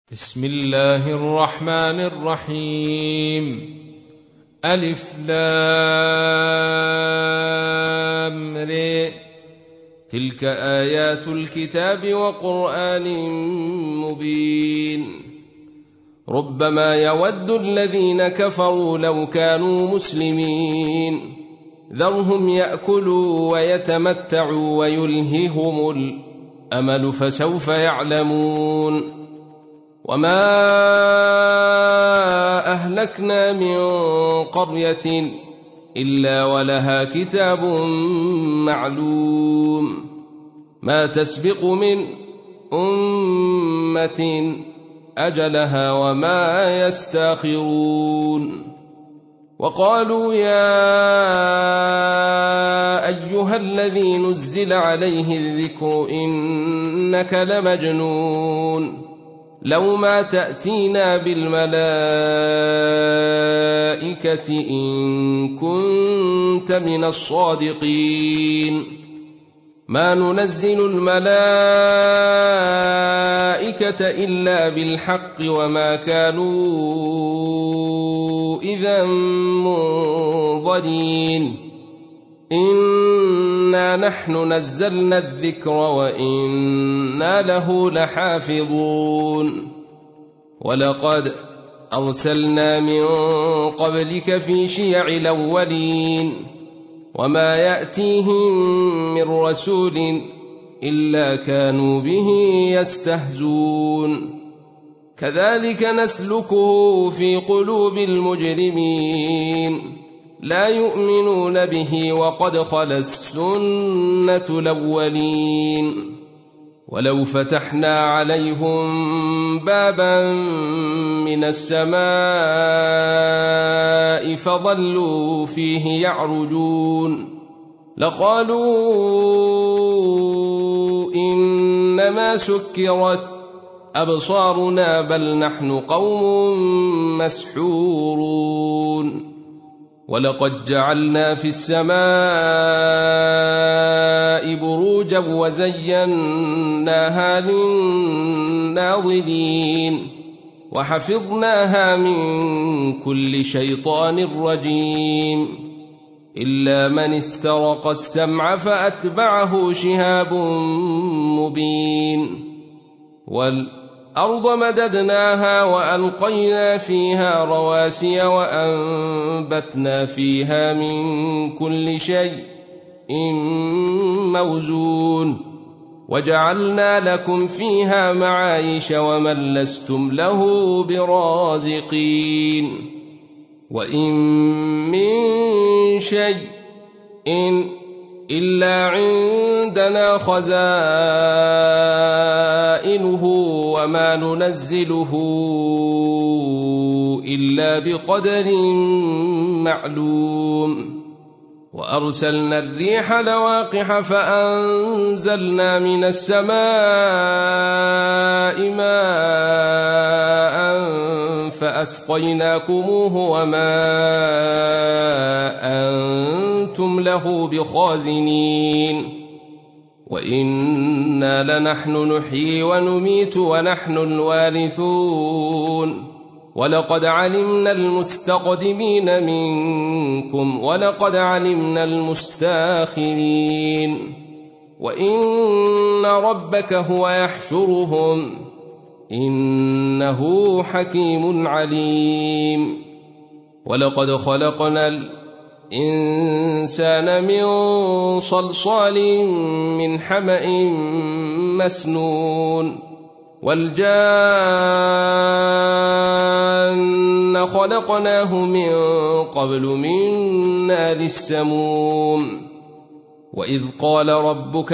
بسم الله الرحمن الرحيم. ألف لام ر. تلك آيات الكتاب وقرآن مبين. ربما يود الذين كفروا لو كانوا مسلمين ذرهم يأكلوا ويتمتعوا ويلههم الأمل فسوف يعلمون. وما أهلكنا من قرية إلا ولها كتاب معلوم ما تسبق من أمة أجلها وما يستاخرون. وقالوا يا أيها الذي نزل عليه الذكر إنك لمجنون لو ما تأتينا بالملائكة إن كنت من الصادقين. ما ننزل الملائكة إلا بالحق وما كانوا إذا منظرين. إنا نحن نزلنا الذكر وإنا له لحافظون. ولقد أرسلنا من قبلك في شيع الأولين وما يأتيهم من رسول إلا كانوا به يستهزون. كذلك نسلكه في قلوب المجرمين لا يؤمنون به وقد خلت السنة الأولين. ولو فتحنا عليهم بابا من السماء فظلوا فيه يعرجون لقالوا إنما سكرت أبصارنا بل نحن قوم مسحورون. ولقد جعلنا في السماء بروجا وزيناها للناظرين وحفظناها من كل شيطان رجيم إلا من استرق السمع فأتبعه شهاب مبين. والأرض مددناها وألقينا فيها رواسي وأنبتنا فيها من كل شيء موزون وجعلنا لكم فيها معايش ومن لستم له برازقين. وإن من شيء إلا عندنا خزائنه وما ننزله إلا بقدر معلوم. وأرسلنا الريح لواقح فأنزلنا من السماء ماء فأسقيناكموه وما أنتم له بخازنين. وإنا لنحن نحيي ونميت ونحن الوارثون. ولقد علمنا المستقدمين منكم ولقد علمنا المستاخرين. وإن ربك هو يحشرهم إنه حكيم عليم. ولقد خلقنا الإنسان من صلصال من حمأ مسنون والجان خلقناه من قبل من نار السموم. وإذ قال ربك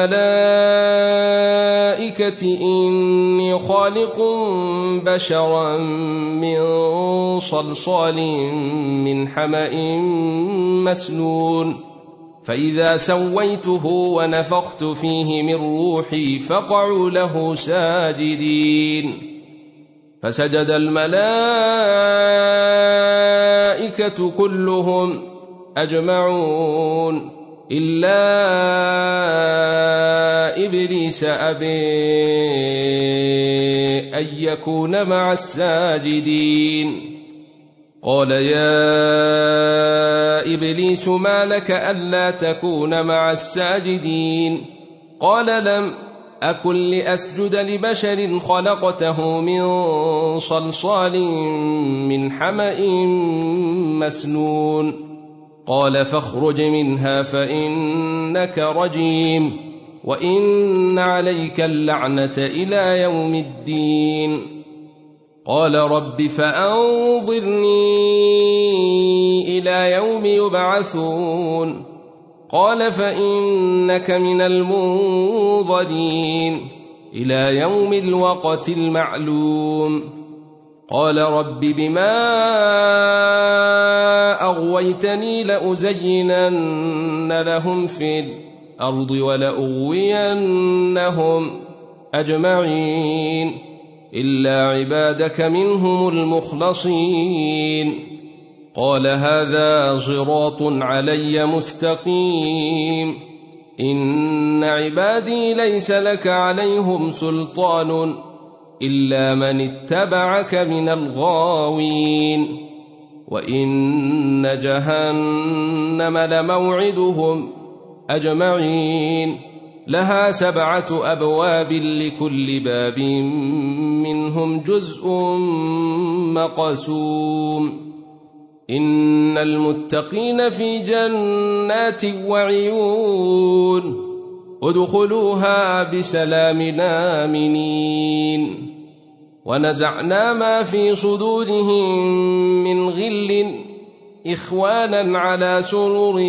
للملائكة إني خالق بشرا من صلصال من حمأ مسنون فإذا سويته ونفخت فيه من روحي فقعوا له ساجدين. فسجد الملائكة كلهم أجمعون إلا إبليس أبى أن يكون مع الساجدين قال يا إبليس ما لك ألا تكون مع الساجدين قال لم أكن لأسجد لبشر خلقته من صلصال من حمأ مسنون قال فاخرج منها فإنك رجيم وإن عليك اللعنة إلى يوم الدين قال رب فأنظرني إلى يوم يبعثون قال فإنك من المنظرين إلى يوم الوقت المعلوم قال رب بما أغويتني لأزينن لهم في الأرض ولأغوينهم أجمعين إلا عبادك منهم المخلصين قال هذا صراط علي مستقيم إن عبادي ليس لك عليهم سلطان إلا من اتبعك من الغاوين وإن جهنم لموعدهم أجمعين لها 7 أبواب لكل باب منهم جزء مقسوم إن المتقين في جنات وعيون ادخلوها بسلام آمنين ونزعنا ما في صدورهم من غل إخوانا على سرر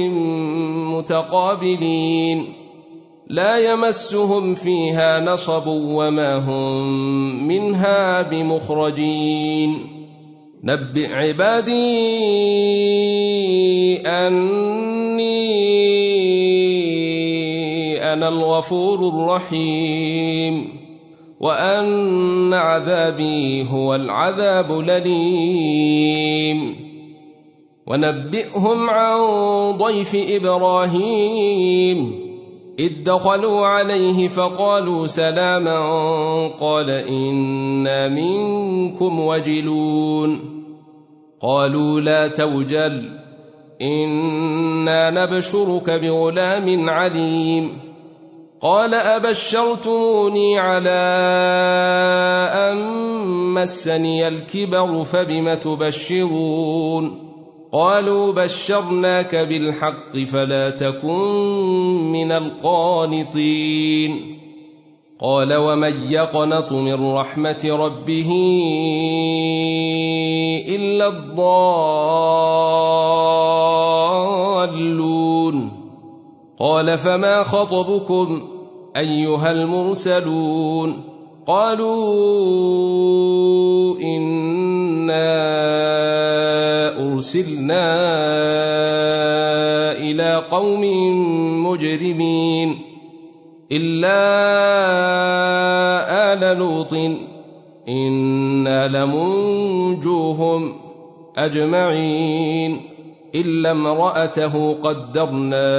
متقابلين لا يمسهم فيها نصب وما هم منها بمخرجين نبئ عبادي أني أنا الغفور الرحيم وأن عذابي هو العذاب الأليم ونبئهم عن ضيف إبراهيم إذ دخلوا عليه فقالوا سلاما قال إنا منكم وجلون قالوا لا توجل إنا نبشرك بغلام عليم قال أبشرتموني على أن مسني الكبر فبم تبشرون قالوا بشرناك بالحق فلا تكن من القانطين قال ومن يقنط من رحمة ربه إلا الضالون قال فما خطبكم أيها المرسلون قالوا إنا أرسلنا إلى قوم مجرمين إلا آل لوط إنا لمنجوهم أجمعين إلا امرأته قدرنا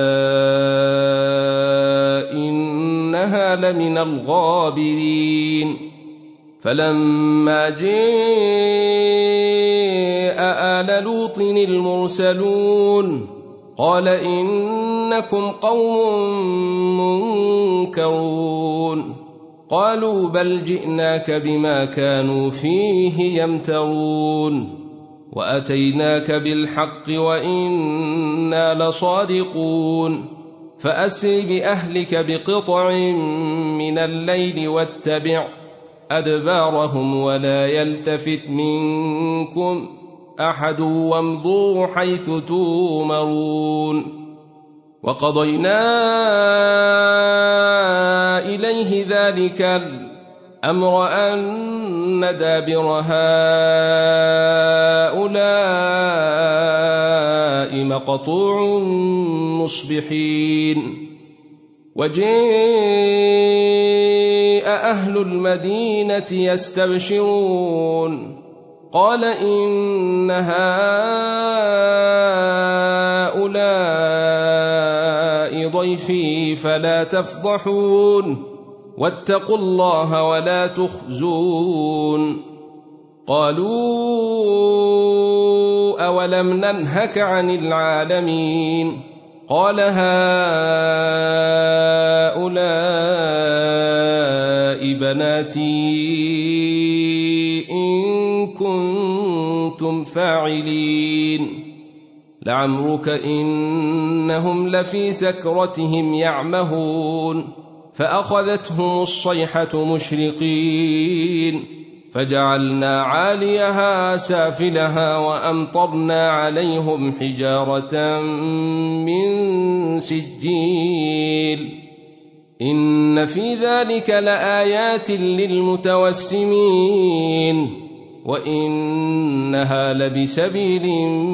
إنها لمن الغابرين فلما جاء آل لوط المرسلون قال إنكم قوم منكرون قالوا بل جئناك بما كانوا فيه يمترون وأتيناك بالحق وإنا لصادقون فأسر بأهلك بقطع من الليل واتبع أدبارهم ولا يلتفت منكم أحد وامضوا حيث تومرون وقضينا إليه ذلك الأمر أن دابر هؤلاء مقطوع مصبحين وجاء أهل المدينة يستبشرون قال إن هؤلاء ضيفي فلا تفضحون واتقوا الله ولا تخزون قالوا أولم ننهك عن العالمين قال هؤلاء بناتي إن كنتم فاعلين لعمرك إنهم لفي سكرتهم يعمهون فأخذتهم الصيحة مشرقين فجعلنا عاليها سافلها وأمطرنا عليهم حجارة من سجيل إن في ذلك لآيات للمتوسمين وإنها لبسبيل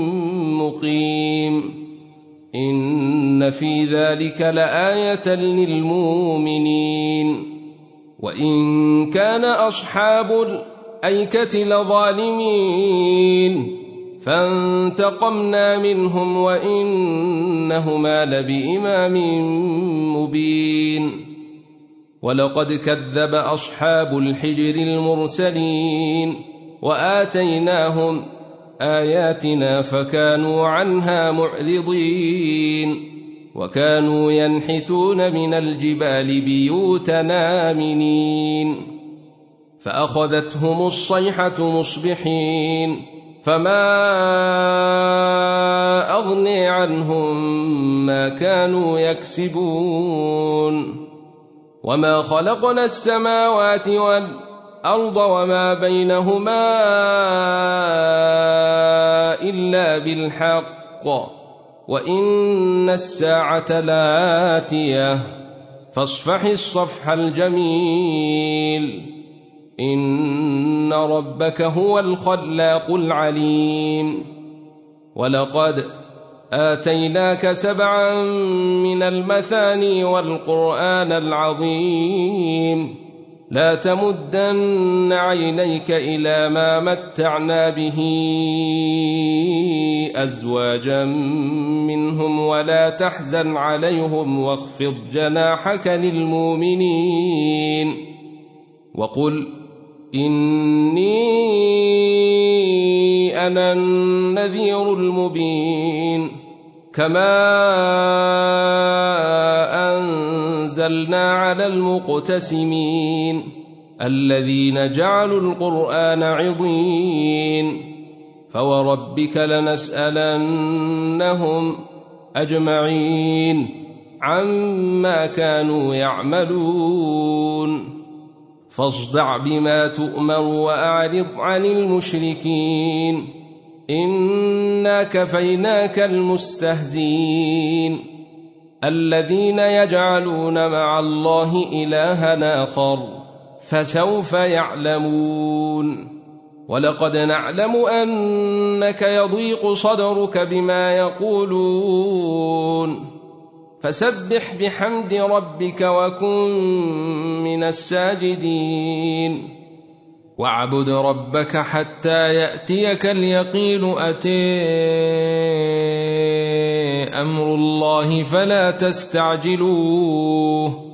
مقيم إن في ذلك لآية للمؤمنين وإن كان أصحاب الأيكة لظالمين فانتقمنا منهم وإنهما لبإمام مبين ولقد كذب أصحاب الحجر المرسلين وآتيناهم آياتنا فكانوا عنها معرضين وكانوا ينحتون من الجبال بيوتنا آمنين فأخذتهم الصيحة مصبحين فما أغني عنهم ما كانوا يكسبون وما خلقنا السماوات والأرض وما بينهما إلا بالحق وإن الساعة لآتية فاصفح الصفح الجميل إن ربك هو الخلاق العليم ولقد آتيناك 7 من المثاني والقرآن العظيم لا تمدن عينيك إلى ما متعنا به أزواجا منهم ولا تحزن عليهم واخفض جناحك للمؤمنين وقل إني أنا النذير المبين كما أنزلنا على المقتسمين الذين جعلوا القرآن عضين فوربك لنسألنهم أجمعين عما كانوا يعملون فاصدع بما تؤمر وأعرض عن المشركين إنا كفيناك المستهزين الذين يجعلون مع الله إلها آخر فسوف يعلمون ولقد نعلم أنك يضيق صدرك بما يقولون فسبح بحمد ربك وكن من الساجدين واعبد ربك حتى يأتيك اليقين أتي أمر الله فلا تستعجلوه